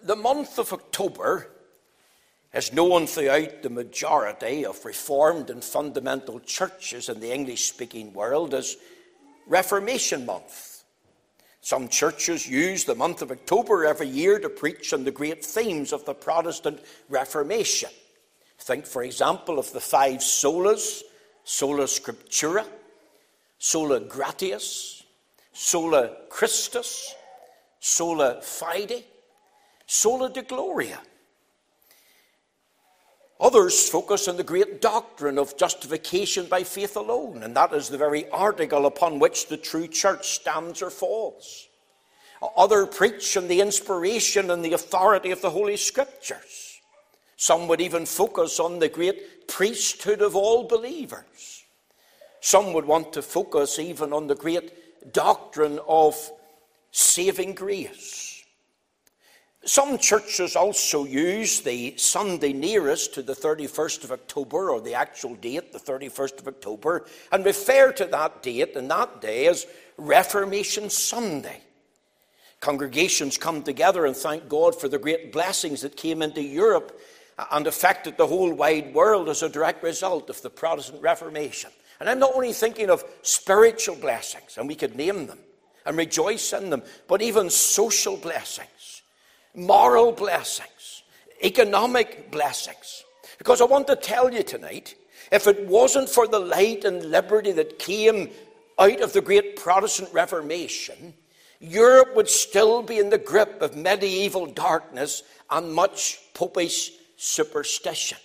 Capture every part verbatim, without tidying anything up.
The month of October is known throughout the majority of Reformed and fundamental churches in the English-speaking world as Reformation Month. Some churches use the month of October every year to preach on the great themes of the Protestant Reformation. Think, for example, of the five solas: sola scriptura, sola gratias, sola Christus, sola fide, sola de gloria. Others focus on the great doctrine of justification by faith alone, and that is the very article upon which the true church stands or falls. Others preach on the inspiration and the authority of the Holy Scriptures. Some would even focus on the great priesthood of all believers. Some would want to focus even on the great doctrine of saving grace. Some churches also use the Sunday nearest to the thirty-first of October, or the actual date, the thirty-first of October, and refer to that date and that day as Reformation Sunday. Congregations come together and thank God for the great blessings that came into Europe and affected the whole wide world as a direct result of the Protestant Reformation. And I'm not only thinking of spiritual blessings, and we could name them and rejoice in them, but even social blessings, moral blessings, economic blessings. Because I want to tell you tonight, if it wasn't for the light and liberty that came out of the great Protestant Reformation, Europe would still be in the grip of medieval darkness and much popish superstition.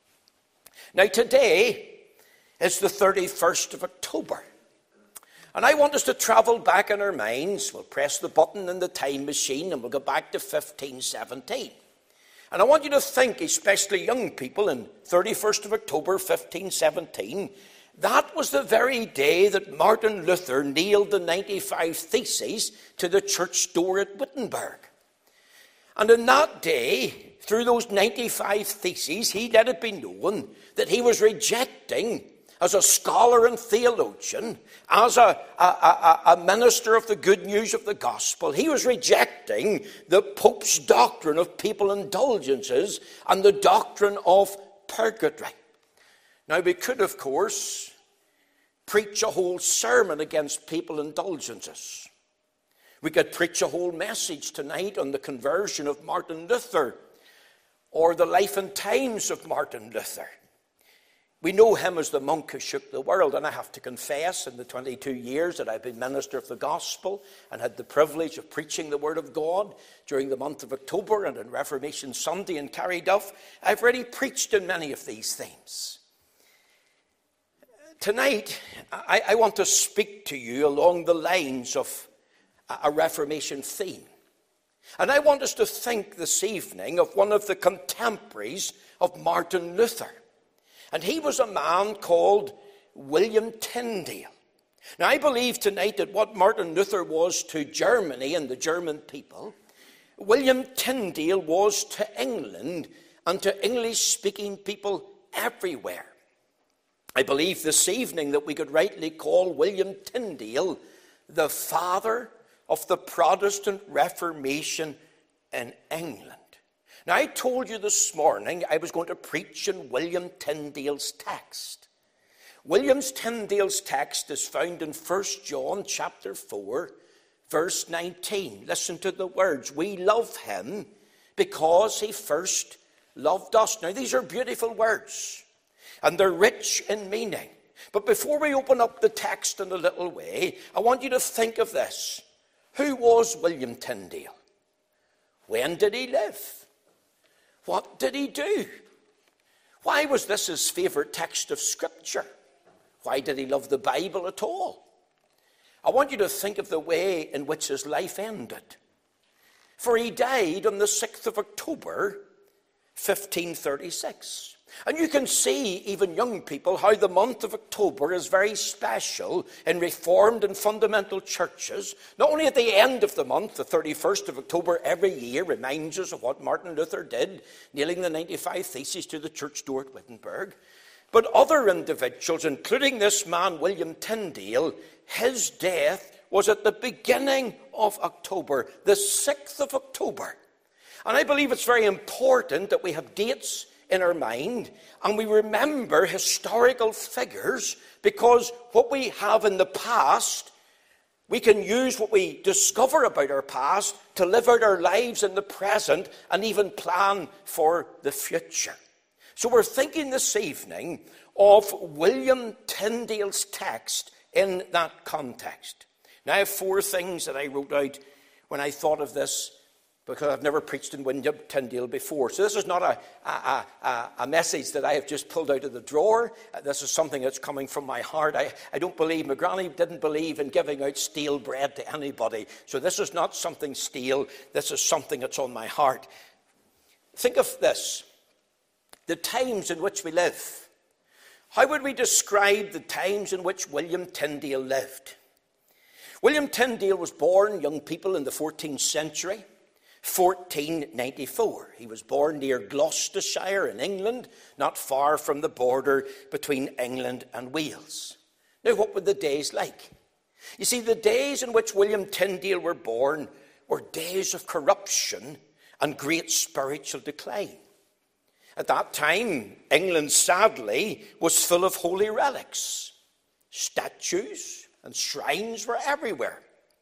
Now today is the thirty-first of October. And I want us to travel back in our minds. We'll press the button in the time machine and we'll go back to fifteen seventeen. And I want you to think, especially young people, in thirty-first of October, fifteen seventeen, that was the very day that Martin Luther nailed the ninety-five Theses to the church door at Wittenberg. And in that day, through those ninety-five Theses, he let it be known that he was rejecting, as a scholar and theologian, as a, a, a, a minister of the good news of the gospel, he was rejecting the Pope's doctrine of papal indulgences and the doctrine of purgatory. Now, we could, of course, preach a whole sermon against papal indulgences. We could preach a whole message tonight on the conversion of Martin Luther or the life and times of Martin Luther. We know him as the monk who shook the world, and I have to confess, in the twenty-two years that I've been minister of the gospel and had the privilege of preaching the word of God during the month of October and on Reformation Sunday in Carryduff, I've already preached on many of these themes. Tonight, I, I want to speak to you along the lines of a Reformation theme. And I want us to think this evening of one of the contemporaries of Martin Luther. And he was a man called William Tyndale. Now, I believe tonight that what Martin Luther was to Germany and the German people, William Tyndale was to England and to English-speaking people everywhere. I believe this evening that we could rightly call William Tyndale the father of the Protestant Reformation in England. Now, I told you this morning I was going to preach in William Tyndale's text. William Tyndale's text is found in First John chapter four, verse nineteen. Listen to the words. We love him because he first loved us. Now, these are beautiful words, and they're rich in meaning. But before we open up the text in a little way, I want you to think of this. Who was William Tyndale? When did he live? What did he do? Why was this his favorite text of Scripture? Why did he love the Bible at all? I want you to think of the way in which his life ended. For he died on the sixth of October, fifteen thirty-six. And you can see, even young people, how the month of October is very special in Reformed and fundamental churches. Not only at the end of the month, the thirty-first of October every year reminds us of what Martin Luther did, nailing the ninety-five Theses to the church door at Wittenberg, but other individuals, including this man, William Tyndale, his death was at the beginning of October, the sixth of October. And I believe it's very important that we have dates in our mind and we remember historical figures, because what we have in the past, we can use what we discover about our past to live out our lives in the present and even plan for the future. So we're thinking this evening of William Tyndale's text in that context. Now, I have four things that I wrote out when I thought of this, because I've never preached in William Tyndale before. So this is not a, a, a, a message that I have just pulled out of the drawer. This is something that's coming from my heart. I, I don't believe, my granny didn't believe in giving out stale bread to anybody. So this is not something stale. This is something that's on my heart. Think of this. The times in which we live. How would we describe the times in which William Tyndale lived? William Tyndale was born, young people, in the fourteenth century. fourteen ninety-four. He was born near Gloucestershire in England, not far from the border between England and Wales. Now, what were the days like? You see, the days in which William Tyndale were born were days of corruption and great spiritual decline. At that time, England, sadly, was full of holy relics. Statues and shrines were everywhere,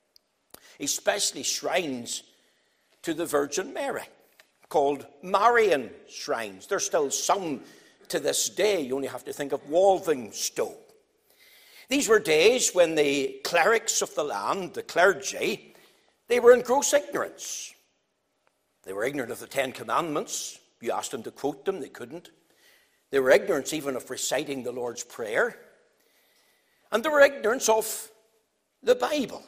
especially shrines to the Virgin Mary, called Marian shrines. There's still some to this day. You only have to think of Walthamstow. These were days when the clerics of the land, the clergy, they were in gross ignorance. They were ignorant of the Ten Commandments. You asked them to quote them, they couldn't. They were ignorant even of reciting the Lord's Prayer. And they were ignorant of the Bible.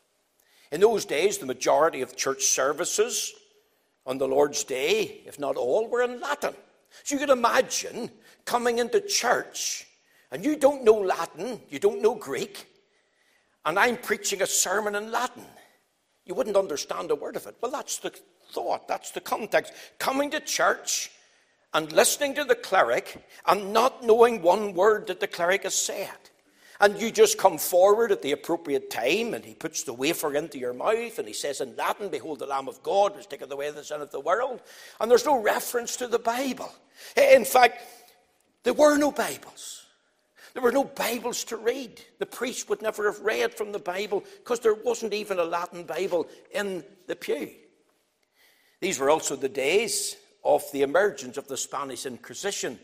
In those days, the majority of church services on the Lord's Day, if not all, were in Latin. So you can imagine coming into church and you don't know Latin, you don't know Greek, and I'm preaching a sermon in Latin. You wouldn't understand a word of it. Well, that's the thought, that's the context. Coming to church and listening to the cleric and not knowing one word that the cleric has said. And you just come forward at the appropriate time, and he puts the wafer into your mouth, and he says in Latin, "Behold the Lamb of God, which taketh away the sin of the world." And there's no reference to the Bible. In fact, there were no Bibles. There were no Bibles to read. The priest would never have read from the Bible because there wasn't even a Latin Bible in the pew. These were also the days of the emergence of the Spanish Inquisition.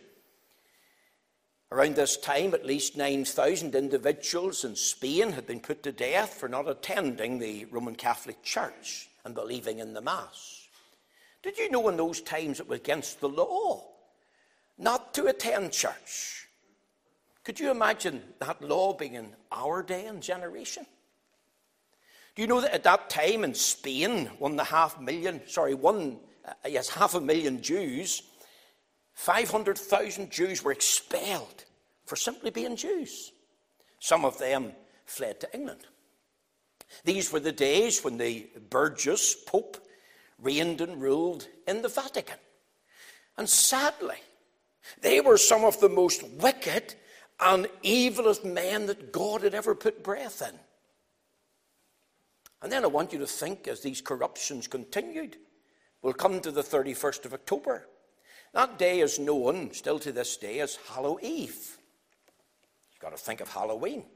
Around this time, at least nine thousand individuals in Spain had been put to death for not attending the Roman Catholic Church and believing in the Mass. Did you know in those times it was against the law not to attend church? Could you imagine that law being in our day and generation? Do you know that at that time in Spain, one and a half million, sorry, one, uh, yes, half a million Jews, five hundred thousand Jews were expelled for simply being Jews. Some of them fled to England. These were the days when the Burgess Pope reigned and ruled in the Vatican. And sadly, they were some of the most wicked and evilest men that God had ever put breath in. And then I want you to think, as these corruptions continued, we'll come to the thirty-first of October. That day is known, still to this day, as Hallow Eve. You've got to think of Halloween.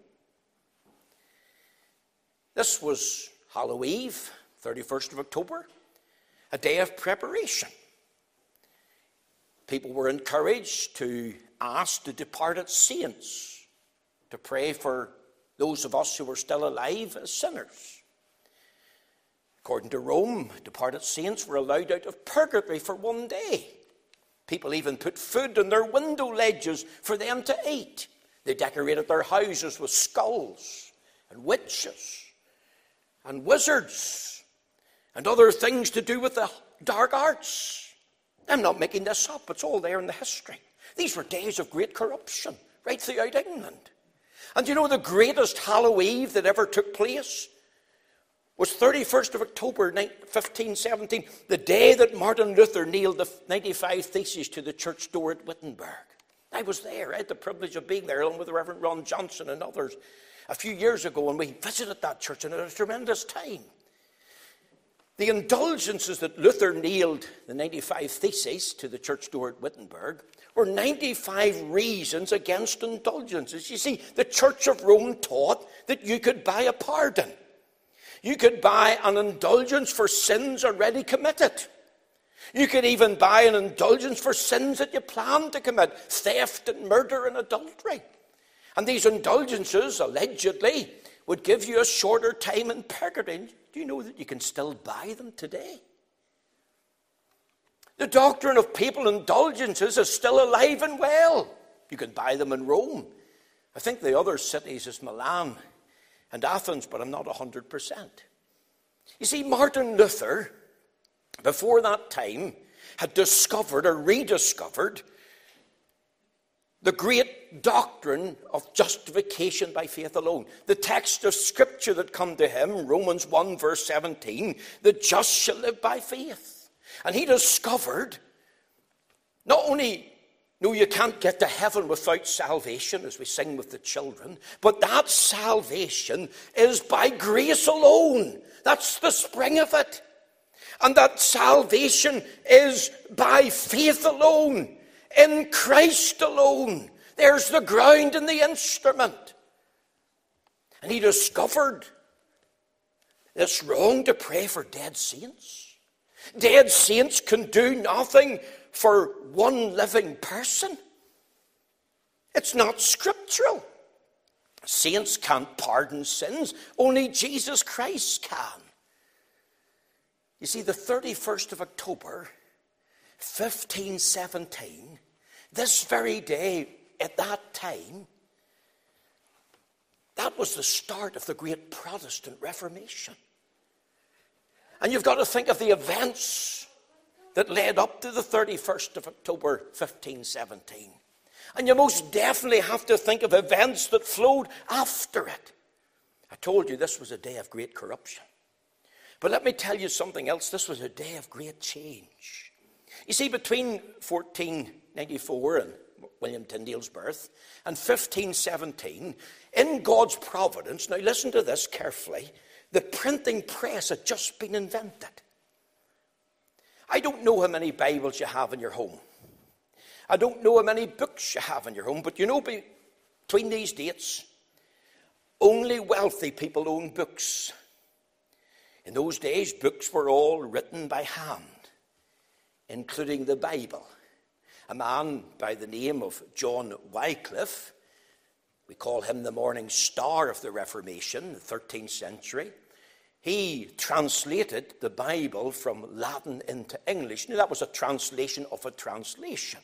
This was Hallow Eve, thirty-first of October, a day of preparation. People were encouraged to ask the departed saints to pray for those of us who were still alive as sinners. According to Rome, departed saints were allowed out of purgatory for one day. People even put food on their window ledges for them to eat. They decorated their houses with skulls and witches and wizards and other things to do with the dark arts. I'm not making this up. It's all there in the history. These were days of great corruption right throughout England. And you know the greatest Hallow Eve that ever took place was thirty-first of October, fifteen seventeen, the day that Martin Luther nailed the ninety-five Theses to the church door at Wittenberg. I was there. I had the privilege of being there along with the Reverend Ron Johnson and others a few years ago, and we visited that church, and it was a tremendous time. The indulgences that Luther nailed the ninety-five Theses to the church door at Wittenberg were ninety-five reasons against indulgences. You see, the Church of Rome taught that you could buy a pardon. You could buy an indulgence for sins already committed. You could even buy an indulgence for sins that you plan to commit, theft and murder and adultery. And these indulgences, allegedly, would give you a shorter time in purgatory. Do you know that you can still buy them today? The doctrine of papal indulgences is still alive and well. You can buy them in Rome. I think the other cities is Milan and Athens, but I'm not one hundred percent. You see, Martin Luther, before that time, had discovered or rediscovered the great doctrine of justification by faith alone. The text of Scripture that come to him, Romans one verse seventeen, the just shall live by faith. And he discovered not only, no, you can't get to heaven without salvation, as we sing with the children, but that salvation is by grace alone. That's the spring of it. And that salvation is by faith alone, in Christ alone. There's the ground and the instrument. And he discovered it's wrong to pray for dead saints. Dead saints can do nothing for one living person. It's not scriptural. Saints can't pardon sins. Only Jesus Christ can. You see, the thirty-first of October, fifteen seventeen, this very day, at that time, that was the start of the great Protestant Reformation. And you've got to think of the events that led up to the thirty-first of October, fifteen seventeen. And you most definitely have to think of events that flowed after it. I told you this was a day of great corruption. But let me tell you something else. This was a day of great change. You see, between fourteen ninety-four and William Tyndale's birth and fifteen seventeen, in God's providence, now listen to this carefully, the printing press had just been invented. I don't know how many Bibles you have in your home. I don't know how many books you have in your home, but you know, between these dates, only wealthy people own books. In those days, books were all written by hand, including the Bible. A man by the name of John Wycliffe, we call him the morning star of the Reformation, the thirteenth century, he translated the Bible from Latin into English. Now, that was a translation of a translation.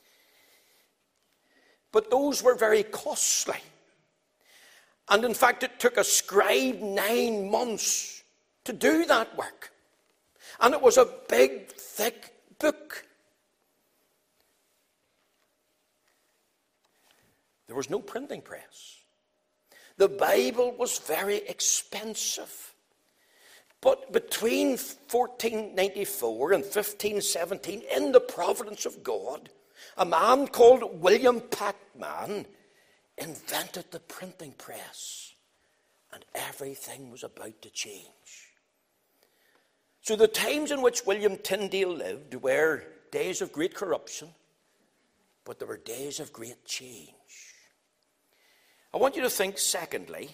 But those were very costly. And in fact, it took a scribe nine months to do that work. And it was a big, thick book. There was no printing press. The Bible was very expensive. But between fourteen ninety-four and fifteen seventeen, in the providence of God, a man called William Packman invented the printing press. And everything was about to change. So the times in which William Tyndale lived were days of great corruption, but there were days of great change. I want you to think, secondly,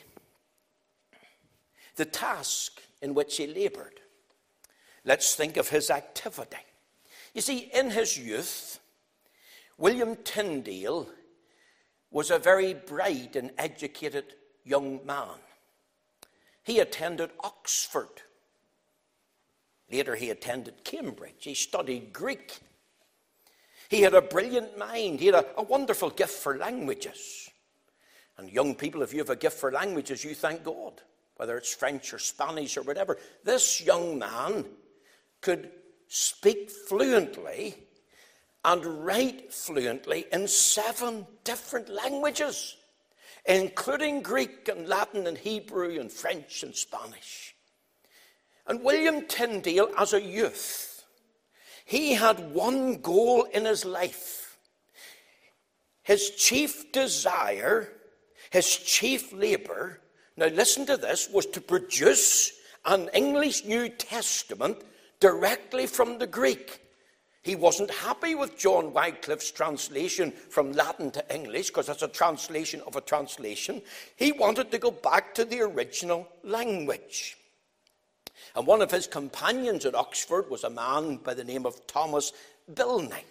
the task in which he labored. Let's think of his activity. You see, in his youth, William Tyndale was a very bright and educated young man. He attended Oxford. Later, he attended Cambridge. He studied Greek. He had a brilliant mind. He had a, a wonderful gift for languages. And young people, if you have a gift for languages, you thank God, whether it's French or Spanish or whatever. This young man could speak fluently and write fluently in seven different languages, including Greek and Latin and Hebrew and French and Spanish. And William Tyndale, as a youth, he had one goal in his life. His chief desire, his chief labor, now listen to this, was to produce an English New Testament directly from the Greek. He wasn't happy with John Wycliffe's translation from Latin to English, because that's a translation of a translation. He wanted to go back to the original language. And one of his companions at Oxford was a man by the name of Thomas Bilney.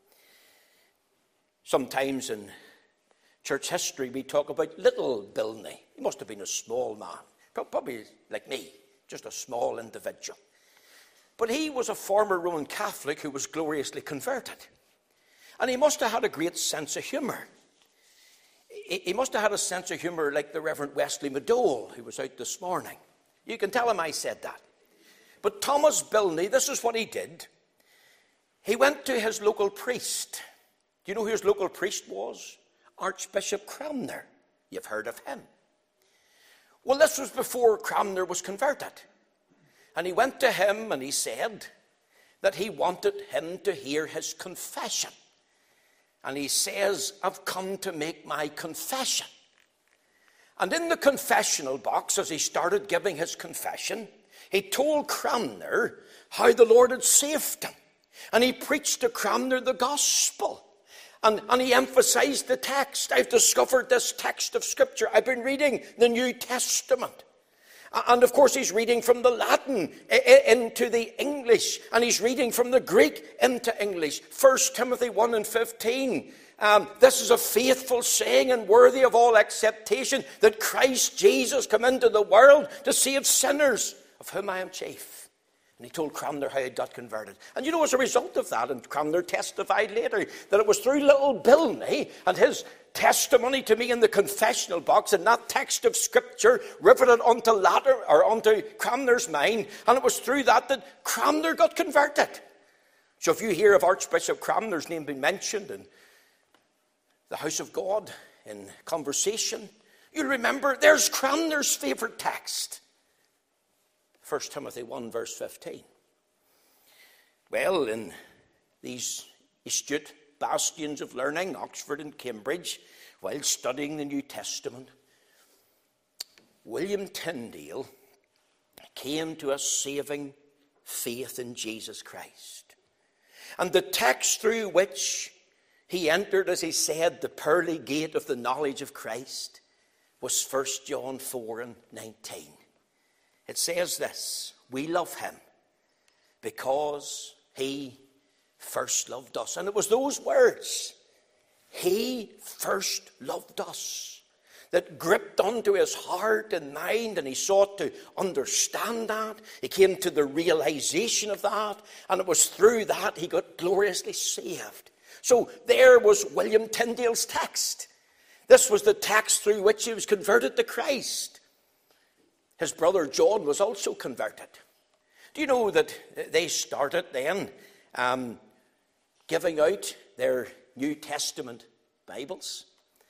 Sometimes in church history we talk about little Bilney. He must have been a small man, probably like me, just a small individual. But he was a former Roman Catholic who was gloriously converted. And he must have had a great sense of humour. He must have had a sense of humour like the Reverend Wesley Madole, who was out this morning. You can tell him I said that. But Thomas Bilney, this is what he did. He went to his local priest. Do you know who his local priest was? Archbishop Cranmer. You've heard of him. Well, this was before Cranmer was converted. And he went to him and he said that he wanted him to hear his confession. And he says, I've come to make my confession. And in the confessional box, as he started giving his confession, he told Cranmer how the Lord had saved him. And he preached to Cranmer the gospel. And, and he emphasized the text. I've discovered this text of Scripture. I've been reading the New Testament. And of course he's reading from the Latin into the English. And he's reading from the Greek into English. First Timothy one and fifteen. Um, this is a faithful saying and worthy of all acceptation, that Christ Jesus come into the world to save sinners, of whom I am chief. And he told Cranmer how he got converted. And you know, as a result of that, and Cranmer testified later, that it was through little Bilney and his testimony to me in the confessional box, and that text of Scripture riveted onto Latter, or onto Cranmer's mind, and it was through that that Cranmer got converted. So if you hear of Archbishop Cranmer's name being mentioned in the house of God in conversation, you'll remember there's Cranmer's favourite text. First Timothy one verse fifteen. Well, in these astute bastions of learning, Oxford and Cambridge, while studying the New Testament, William Tyndale came to a saving faith in Jesus Christ. And the text through which he entered, as he said, the pearly gate of the knowledge of Christ, was First John four and nineteen. It says this: we love him because he first loved us. And it was those words, he first loved us, that gripped onto his heart and mind, and he sought to understand that. He came to the realization of that, and it was through that he got gloriously saved. So there was William Tyndale's text. This was the text through which he was converted to Christ. His brother John was also converted. Do you know that they started then um, giving out their New Testament Bibles?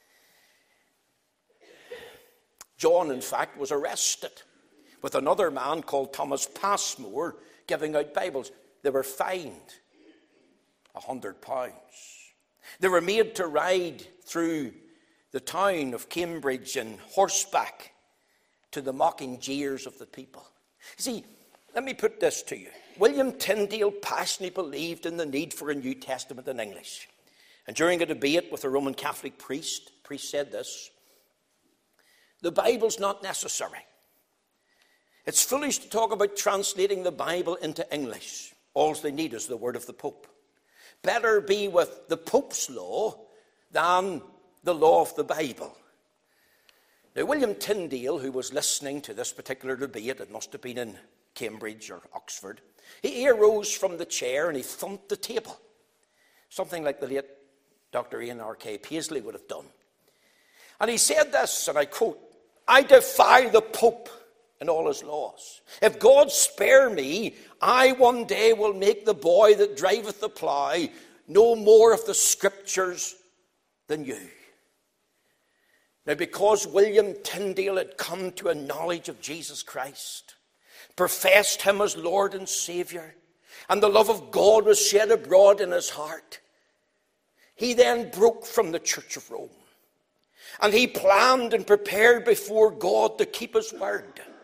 John, in fact, was arrested with another man called Thomas Passmore giving out Bibles. They were fined a hundred pounds. They were made to ride through the town of Cambridge on horseback to the mocking jeers of the people. See, let me put this to you. William Tyndale passionately believed in the need for a New Testament in English. And during a debate with a Roman Catholic priest, the priest said this: the Bible's not necessary. It's foolish to talk about translating the Bible into English. All they need is the word of the Pope. Better be with the Pope's law than the law of the Bible. Now, William Tyndale, who was listening to this particular debate, it must have been in Cambridge or Oxford, he arose from the chair and he thumped the table, something like the late Doctor Ian R K Paisley would have done. And he said this, and I quote, I defy the Pope and all his laws. If God spare me, I one day will make the boy that driveth the plough know more of the Scriptures than you. Now, because William Tyndale had come to a knowledge of Jesus Christ, professed him as Lord and Saviour, and the love of God was shed abroad in his heart, he then broke from the Church of Rome. And he planned and prepared before God to keep his word.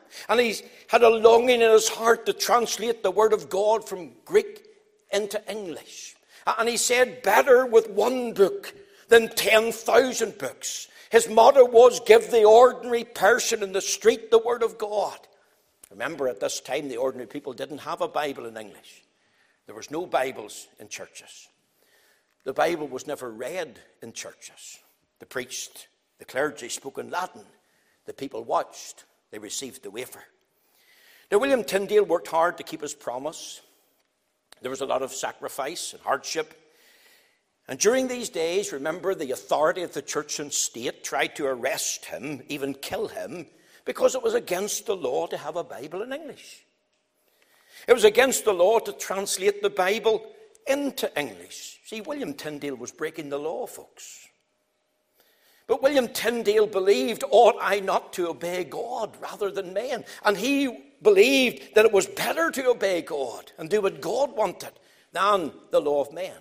And he had a longing in his heart to translate the Word of God from Greek into English. And he said, better with one book than ten thousand books. His motto was, give the ordinary person in the street the Word of God. Remember, at this time, the ordinary people didn't have a Bible in English. There was no Bibles in churches. The Bible was never read in churches. The priest, the clergy spoke in Latin. The people watched. They received the wafer. Now, William Tyndale worked hard to keep his promise. There was a lot of sacrifice and hardship. And during these days, remember, the authority of the church and state tried to arrest him, even kill him, because it was against the law to have a Bible in English. It was against the law to translate the Bible into English. See, William Tyndale was breaking the law, folks. But William Tyndale believed, ought I not to obey God rather than men? And he believed that it was better to obey God and do what God wanted than the law of men.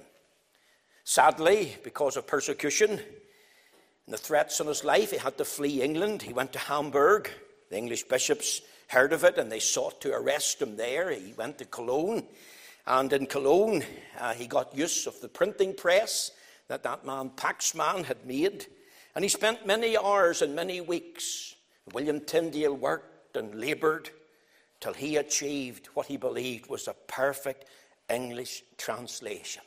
Sadly, because of persecution and the threats on his life, he had to flee England. He went to Hamburg. The English bishops heard of it and they sought to arrest him there. He went to Cologne. And in Cologne, uh, he got use of the printing press that that man, Paxman, had made. And he spent many hours and many weeks. William Tyndale worked and laboured till he achieved what he believed was a perfect English translation.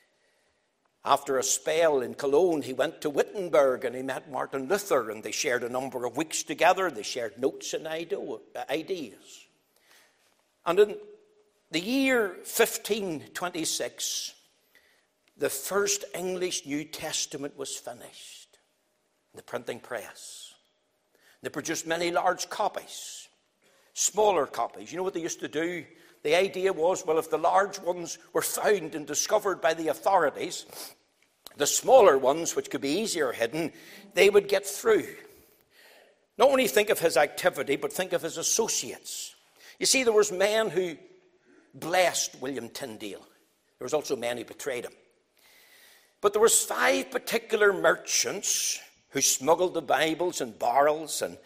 After a spell in Cologne, he went to Wittenberg and he met Martin Luther, and they shared a number of weeks together. They shared notes and ideas. And in the year fifteen twenty-six, the first English New Testament was finished in the printing press. They produced many large copies, smaller copies. You know what they used to do? The idea was, well, if the large ones were found and discovered by the authorities, the smaller ones, which could be easier hidden, they would get through. Not only think of his activity, but think of his associates. You see, there was men who blessed William Tyndale. There was also men who betrayed him. But there was five particular merchants who smuggled the Bibles in barrels and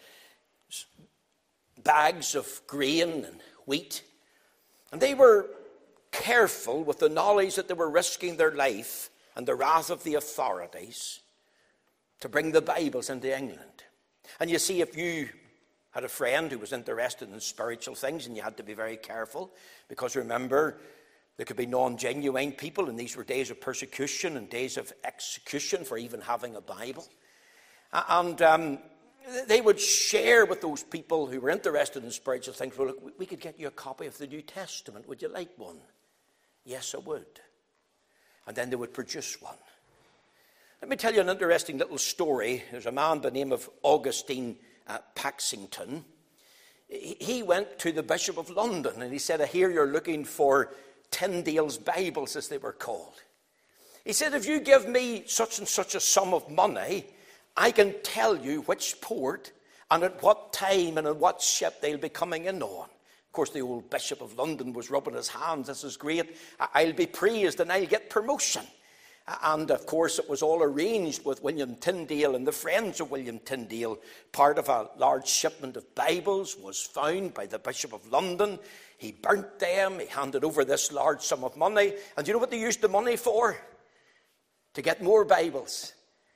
bags of grain and wheat. And they were careful with the knowledge that they were risking their life and the wrath of the authorities to bring the Bibles into England. And you see, if you had a friend who was interested in spiritual things, and you had to be very careful, because remember, there could be non-genuine people, and these were days of persecution and days of execution for even having a Bible. And um, they would share with those people who were interested in spiritual things, well, look, we could get you a copy of the New Testament. Would you like one? Yes, I would. And then they would produce one. Let me tell you an interesting little story. There's a man by the name of Augustine uh, Paxington. He went to the Bishop of London and he said, I hear you're looking for Tyndale's Bibles, as they were called. He said, if you give me such and such a sum of money, I can tell you which port and at what time and on what ship they'll be coming in on. Of course, the old Bishop of London was rubbing his hands. This is great. I'll be praised and I'll get promotion. And, of course, it was all arranged with William Tyndale and the friends of William Tyndale. Part of a large shipment of Bibles was found by the Bishop of London. He burnt them. He handed over this large sum of money. And do you know what they used the money for? To get more Bibles.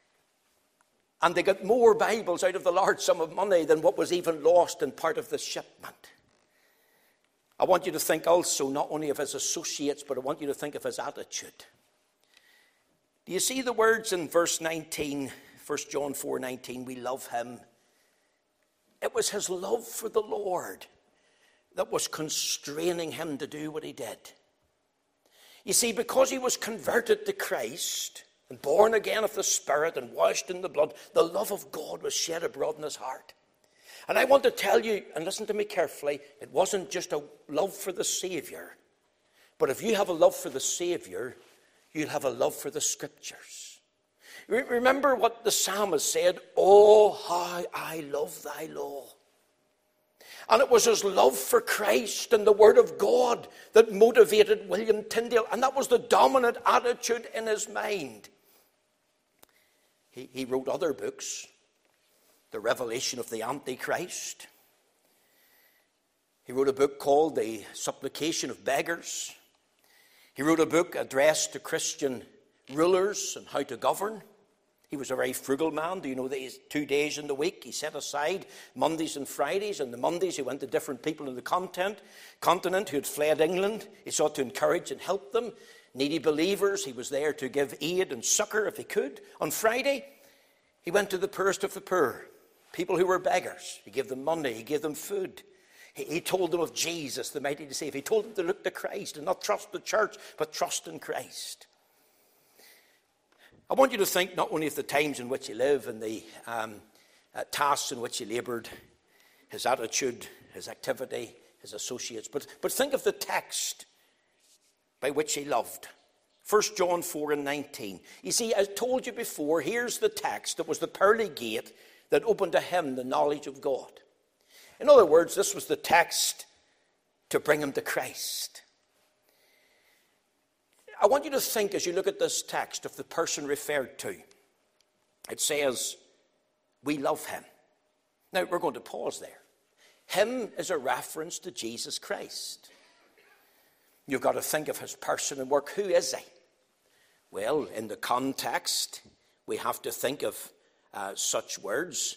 And they got more Bibles out of the large sum of money than what was even lost in part of the shipment. I want you to think also not only of his associates, but I want you to think of his attitude. Do you see the words in verse nineteen, First John four nineteen, we love him? It was his love for the Lord that was constraining him to do what he did. You see, because he was converted to Christ and born again of the Spirit and washed in the blood, the love of God was shed abroad in his heart. And I want to tell you, and listen to me carefully, it wasn't just a love for the Savior. But if you have a love for the Savior, you'll have a love for the Scriptures. Remember what the psalmist said, oh, how I love thy law. And it was his love for Christ and the Word of God that motivated William Tyndale. And that was the dominant attitude in his mind. He, he wrote other books. The Revelation of the Antichrist. He wrote a book called The Supplication of Beggars. He wrote a book addressed to Christian rulers and how to govern. He was a very frugal man. Do you know that he's two days in the week he set aside Mondays and Fridays, and the Mondays he went to different people in the content, continent who had fled England. He sought to encourage and help them. Needy believers, he was there to give aid and succor if he could. On Friday, he went to the poorest of the poor, people who were beggars. He gave them money, he gave them food. He, he told them of Jesus, the mighty to save. He told them to look to Christ and not trust the church, but trust in Christ. I want you to think not only of the times in which he lived and the um, uh, tasks in which he laboured, his attitude, his activity, his associates, but, but think of the text by which he loved. First John four and nineteen. You see, I told you before, here's the text that was the pearly gate that opened to him the knowledge of God. In other words, this was the text to bring him to Christ. I want you to think as you look at this text of the person referred to. It says, we love him. Now, we're going to pause there. Him is a reference to Jesus Christ. You've got to think of his person and work. Who is he? Well, in the context, we have to think of uh, such words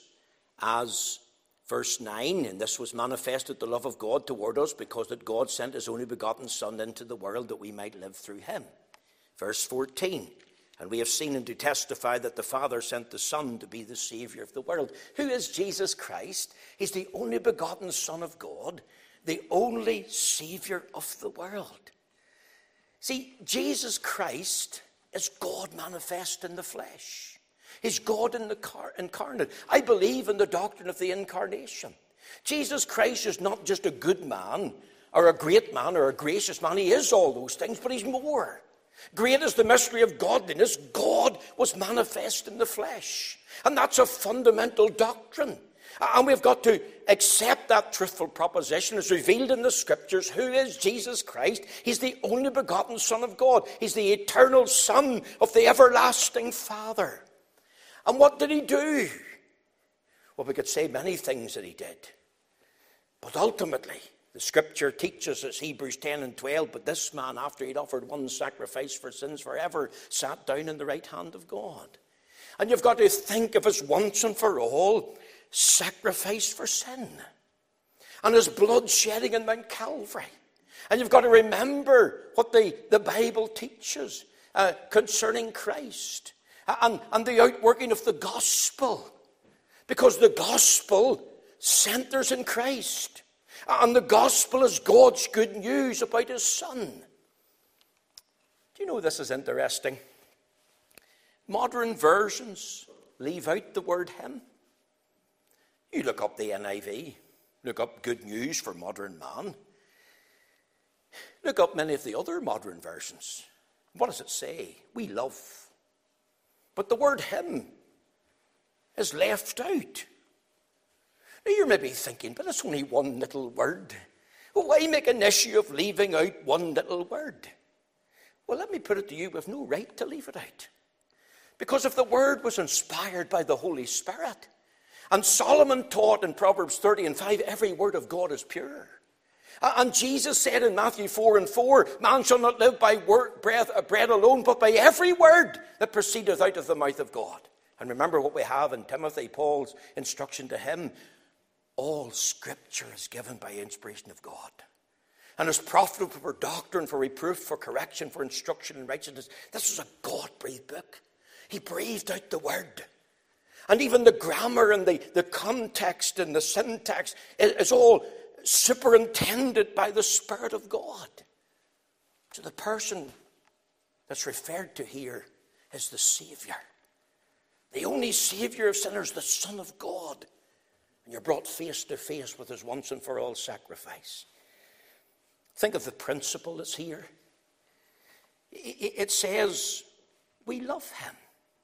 as verse nine, and this was manifested the love of God toward us because that God sent his only begotten Son into the world that we might live through him. Verse fourteen, and we have seen and do testify that the Father sent the Son to be the Savior of the world. Who is Jesus Christ? He's the only begotten Son of God, the only Savior of the world. See, Jesus Christ is God manifest in the flesh. He's God in the car- incarnate. I believe in the doctrine of the incarnation. Jesus Christ is not just a good man or a great man or a gracious man. He is all those things, but he's more. Great is the mystery of godliness. God was manifest in the flesh. And that's a fundamental doctrine. And we've got to accept that truthful proposition as revealed in the Scriptures. Who is Jesus Christ? He's the only begotten Son of God. He's the eternal Son of the everlasting Father. And what did he do? Well, we could say many things that he did. But ultimately, the Scripture teaches us, Hebrews ten and twelve, but this man, after he'd offered one sacrifice for sins forever, sat down in the right hand of God. And you've got to think of his once and for all sacrifice for sin. And his blood shedding in Mount Calvary. And you've got to remember what the, the Bible teaches uh, concerning Christ. And, and the outworking of the gospel. Because the gospel centers in Christ. And the gospel is God's good news about his Son. Do you know this is interesting? Modern versions leave out the word him. You look up the N I V. Look up good news for modern man. Look up many of the other modern versions. What does it say? We love. But the word him is left out. Now you're maybe thinking, but it's only one little word. Well, why make an issue of leaving out one little word? Well, let me put it to you, we have no right to leave it out. Because if the word was inspired by the Holy Spirit, and Solomon taught in Proverbs thirty and five, every word of God is pure. And Jesus said in Matthew four and four, man shall not live by word, breath, bread alone, but by every word that proceedeth out of the mouth of God. And remember what we have in Timothy, Paul's instruction to him. All Scripture is given by inspiration of God. And is profitable for doctrine, for reproof, for correction, for instruction in righteousness. This is a God-breathed book. He breathed out the word. And even the grammar and the, the context and the syntax is, is all superintended by the Spirit of God. So the person that's referred to here is the Savior. The only Savior of sinners, the Son of God. And you're brought face to face with his once and for all sacrifice. Think of the principle that's here. It says, we love him.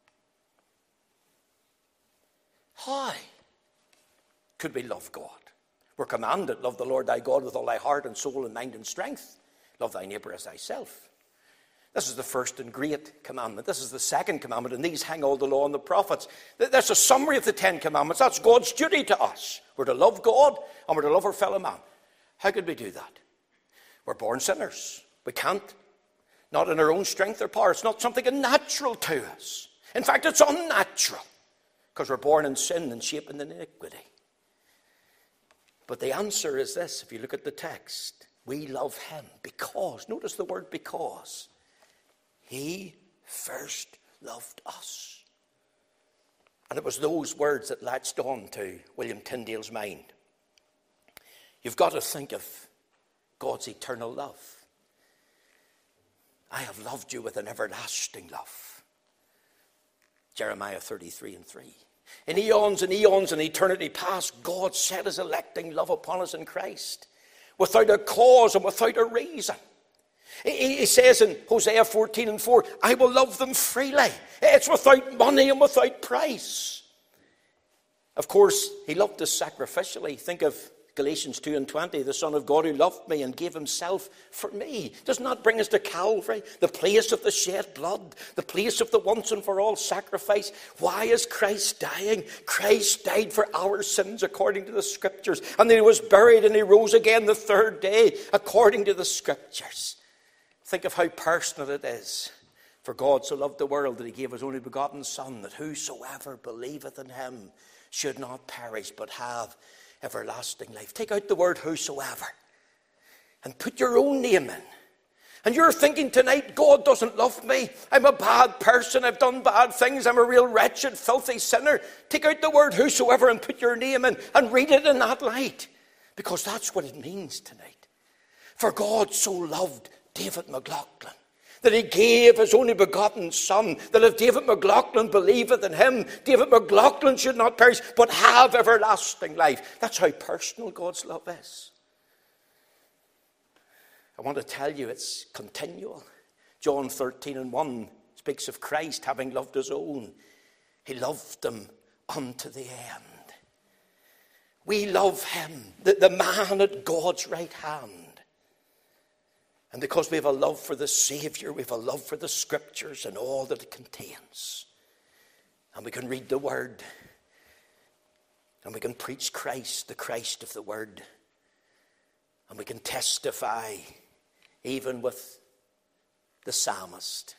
How could we love God? We're commanded, love the Lord thy God with all thy heart and soul and mind and strength. Love thy neighbor as thyself. This is the first and great commandment. This is the second commandment, and these hang all the law and the prophets. That's a summary of the Ten Commandments. That's God's duty to us. We're to love God, and we're to love our fellow man. How could we do that? We're born sinners. We can't. Not in our own strength or power. It's not something natural to us. In fact, it's unnatural, because we're born in sin and shaped in iniquity. But the answer is this, if you look at the text. We love him because, notice the word because, he first loved us. And it was those words that latched on to William Tyndale's mind. You've got to think of God's eternal love. I have loved you with an everlasting love. Jeremiah thirty-three and three. In eons and eons and eternity past, God set his electing love upon us in Christ, without a cause and without a reason. He says in Hosea fourteen and four, I will love them freely. It's without money and without price. Of course, he loved us sacrificially. Think of Galatians two and twenty, the Son of God who loved me and gave himself for me. Doesn't that bring us to Calvary, the place of the shed blood, the place of the once and for all sacrifice? Why is Christ dying? Christ died for our sins according to the Scriptures, and then he was buried and he rose again the third day according to the Scriptures. Think of how personal it is. For God so loved the world that he gave his only begotten Son, that whosoever believeth in him should not perish but have everlasting life. Take out the word whosoever and put your own name in. And you're thinking tonight, God doesn't love me. I'm a bad person. I've done bad things. I'm a real wretched, filthy sinner. Take out the word whosoever and put your name in and read it in that light. Because that's what it means tonight. For God so loved David McLaughlin that he gave his only begotten Son, that if David McLaughlin believeth in him, David McLaughlin should not perish, but have everlasting life. That's how personal God's love is. I want to tell you it's continual. John thirteen and one speaks of Christ having loved his own. He loved them unto the end. We love him, the, the man at God's right hand. And because we have a love for the Savior, we have a love for the Scriptures and all that it contains. And we can read the Word. And we can preach Christ, the Christ of the Word. And we can testify, even with the psalmist.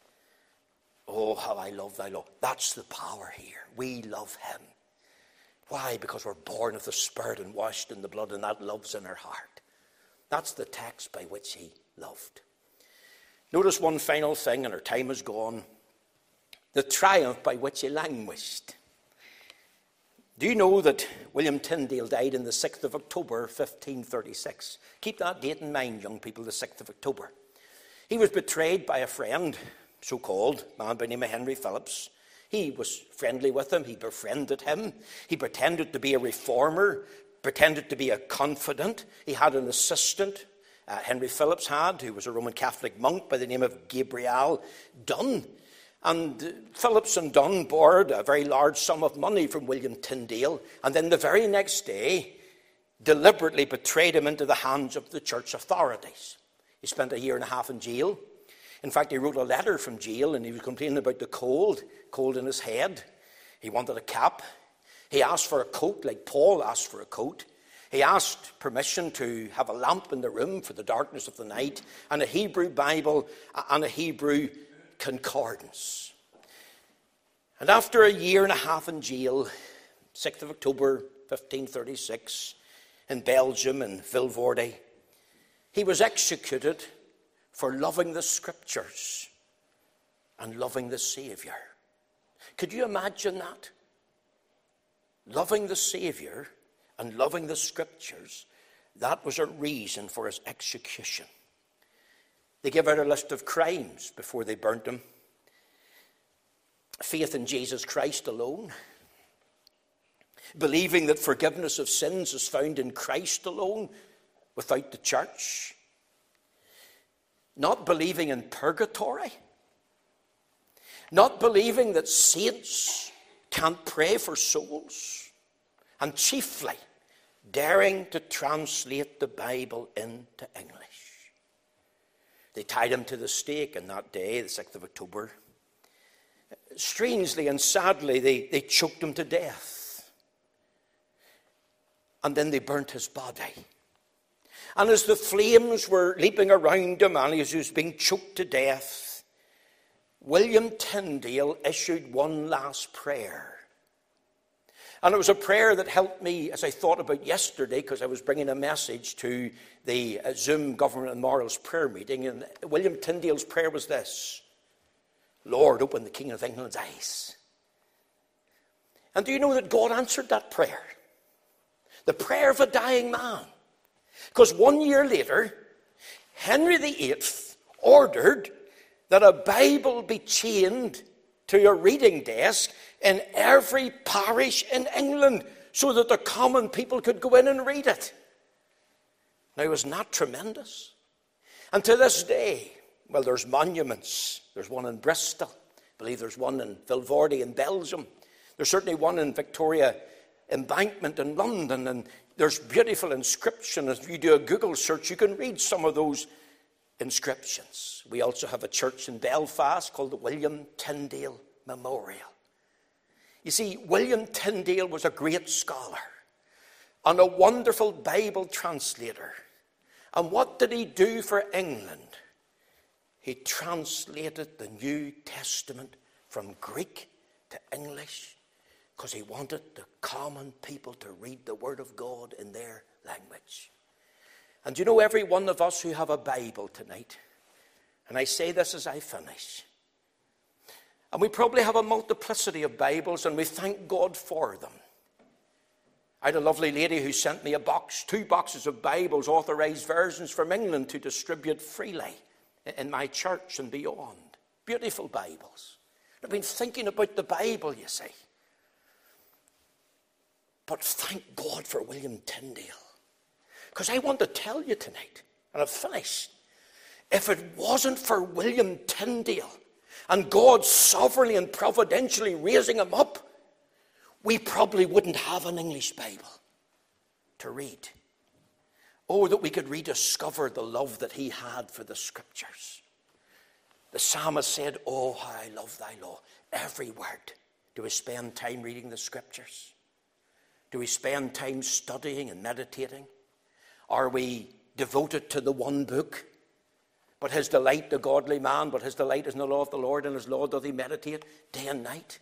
Oh, how I love thy law. That's the power here. We love him. Why? Because we're born of the Spirit and washed in the blood, and that love's in our heart. That's the text by which he loved. Notice one final thing, and our time is gone. The triumph by which he languished. Do you know that William Tyndale died on the sixth of October, fifteen thirty-six? Keep that date in mind, young people, the sixth of October. He was betrayed by a friend, so-called, a man by the name of Henry Phillips. He was friendly with him. He befriended him. He pretended to be a reformer, pretended to be a confidant. He had an assistant, uh, Henry Phillips had, who was a Roman Catholic monk by the name of Gabriel Dunn. And uh, Phillips and Dunn borrowed a very large sum of money from William Tyndale, and then the very next day deliberately betrayed him into the hands of the church authorities. He spent a year and a half in jail. In fact, he wrote a letter from jail, and he was complaining about the cold, cold in his head. He wanted a cap. He asked for a coat, like Paul asked for a coat. He asked permission to have a lamp in the room for the darkness of the night, and a Hebrew Bible and a Hebrew concordance. And after a year and a half in jail, sixth of October, fifteen thirty-six, in Belgium, in Vilvoorde, he was executed for loving the Scriptures and loving the Savior. Could you imagine that? Loving the Savior and loving the Scriptures, that was a reason for his execution. They gave out a list of crimes before they burnt him. Faith in Jesus Christ alone. Believing that forgiveness of sins is found in Christ alone, without the church. Not believing in purgatory. Not believing that saints can't pray for souls. And chiefly, daring to translate the Bible into English. They tied him to the stake on that day, the sixth of October. Strangely and sadly, they, they choked him to death. And then they burnt his body. And as the flames were leaping around him and as he was being choked to death, William Tyndale issued one last prayer. And it was a prayer that helped me as I thought about yesterday, because I was bringing a message to the uh, Zoom Government and Morals prayer meeting. And William Tyndale's prayer was this: Lord, open the King of England's eyes. And do you know that God answered that prayer? The prayer of a dying man. Because one year later, Henry the Eighth ordered that a Bible be chained to a reading desk in every parish in England so that the common people could go in and read it. Now, isn't that tremendous? And to this day, well, there's monuments. There's one in Bristol. I believe there's one in Vilvoorde in Belgium. There's certainly one in Victoria Embankment in London, and there's beautiful inscription. If you do a Google search, you can read some of those inscriptions. We also have a church in Belfast called the William Tyndale Memorial. You see, William Tyndale was a great scholar and a wonderful Bible translator. And what did he do for England? He translated the New Testament from Greek to English because he wanted the common people to read the Word of God in their language. And you know, every one of us who have a Bible tonight, and I say this as I finish, and we probably have a multiplicity of Bibles, and we thank God for them. I had a lovely lady who sent me a box, two boxes of Bibles, authorized versions from England to distribute freely in my church and beyond. Beautiful Bibles. I've been thinking about the Bible, you see. But thank God for William Tyndale. Because I want to tell you tonight, and I've finished, if it wasn't for William Tyndale and God sovereignly and providentially raising him up, we probably wouldn't have an English Bible to read. Oh, that we could rediscover the love that he had for the Scriptures. The psalmist said, oh, how I love thy law. Every word. Do we spend time reading the Scriptures? Do we spend time studying and meditating? Are we devoted to the one book? But his delight, the godly man, but his delight is in the law of the Lord, and his law doth he meditate day and night.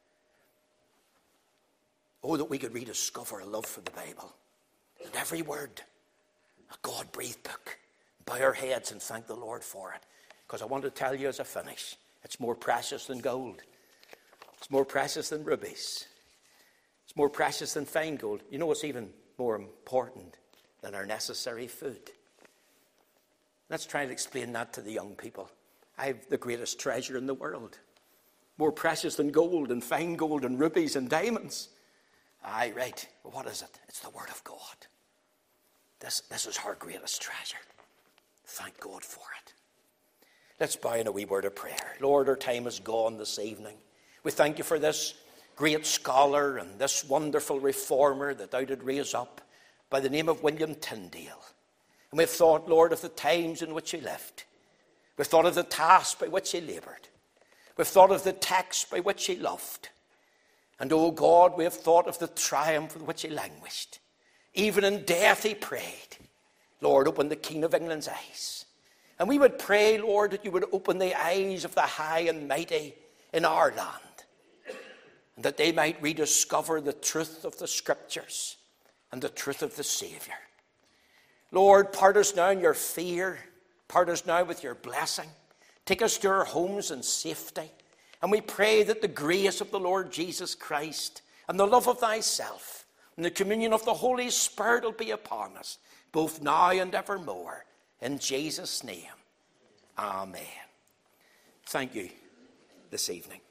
Oh, that we could rediscover a love for the Bible. And every word, a God-breathed book. Bow our heads and thank the Lord for it. Because I want to tell you as I finish, it's more precious than gold. It's more precious than rubies. It's more precious than fine gold. You know what's even more important than our necessary food? Let's try to explain that to the young people. I have the greatest treasure in the world. More precious than gold and fine gold and rubies and diamonds. Aye, right. Well, what is it? It's the Word of God. This, this is our greatest treasure. Thank God for it. Let's bow in a wee word of prayer. Lord, our time is gone this evening. We thank you for this great scholar and this wonderful reformer that thou did raise up by the name of William Tyndale. And we've thought, Lord, of the times in which he lived. We've thought of the task by which he laboured. We've thought of the text by which he loved. And, oh God, we have thought of the triumph with which he languished. Even in death he prayed, Lord, open the King of England's eyes. And we would pray, Lord, that you would open the eyes of the high and mighty in our land, and that they might rediscover the truth of the Scriptures and the truth of the Saviour. Lord, part us now in your fear. Part us now with your blessing. Take us to our homes in safety. And we pray that the grace of the Lord Jesus Christ and the love of thyself and the communion of the Holy Spirit will be upon us, both now and evermore. In Jesus' name, amen. Thank you this evening.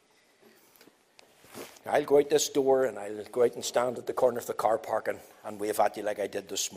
I'll go out this door and I'll go out and stand at the corner of the car parking and wave at you like I did this morning.